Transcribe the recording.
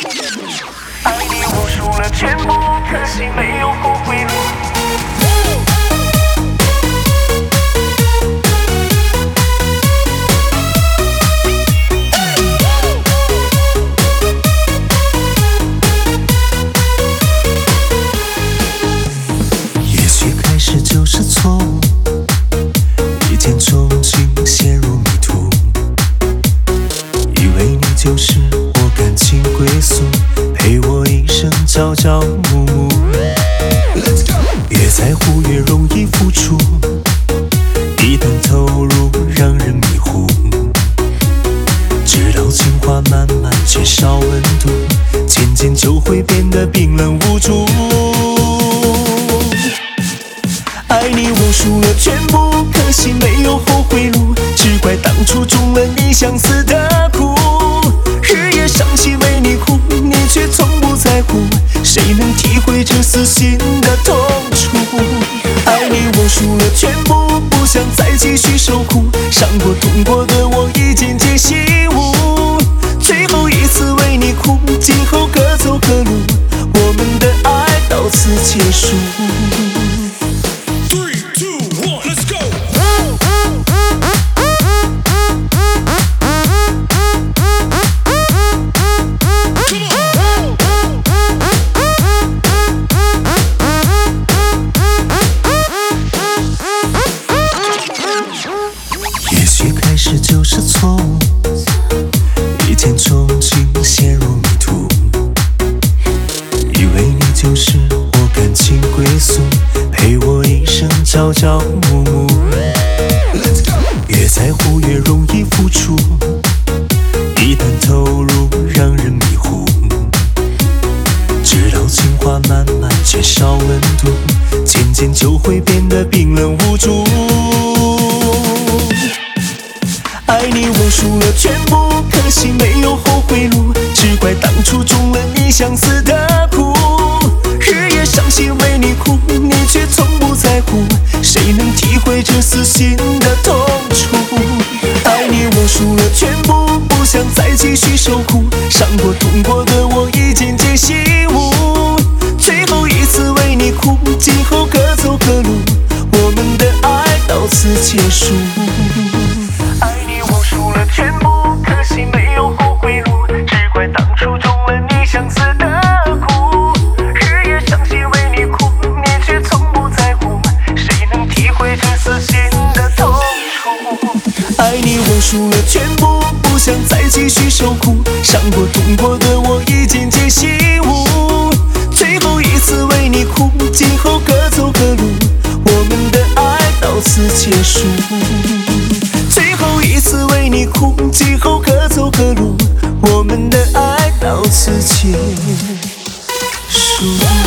爱你无数了全部，可惜没有后悔路。 也许开始就是错误，一见钟情陷入迷途，以为你就是我感情归宿，陪我一生朝朝暮暮。越在乎越容易付出，一旦投入让人迷糊，直到情话慢慢减少温度，渐渐就会变得冰冷无助。爱你无数了全部，可惜没有后悔路，只怪当初中了你相思的苦。日夜伤心为你哭，你却从不在乎，谁能体会这撕心的痛楚？爱你无数了全部，不想再继续受苦，伤过痛过的我已渐渐习悟，最后一次为你哭，今后各走各路，我们的爱到此结束。也许开始就是错误，一见钟情陷入迷途，以为你就是我感情归宿，陪我一生朝朝暮暮。越在乎越容易付出，一旦投入让人迷糊，直到情话慢慢减少温度，渐渐就会变得冰冷无助。爱你无数了全部，可惜没有后悔路，只怪当初中了你相思的苦。日夜伤心为你哭，你却从不在乎，谁能体会这撕心的痛楚？爱你无数了全部，不想再继续受苦，伤过痛过的我已渐渐习悟，最后一次为你哭，今后各走各路，我们的爱到此结束。 爱你无数了全部，可惜没有后悔路，只怪当初中了你相思的苦。日夜伤心为你哭，你却从不在乎，谁能体会这撕心的痛楚？ 爱你无数了全部，不想再继续受苦，伤过痛过的我已渐渐习悟，最后一次为你哭，今后各走各路，我们的爱到此结束。最后一次为你哭，今后各走各路，我们的爱到此结束。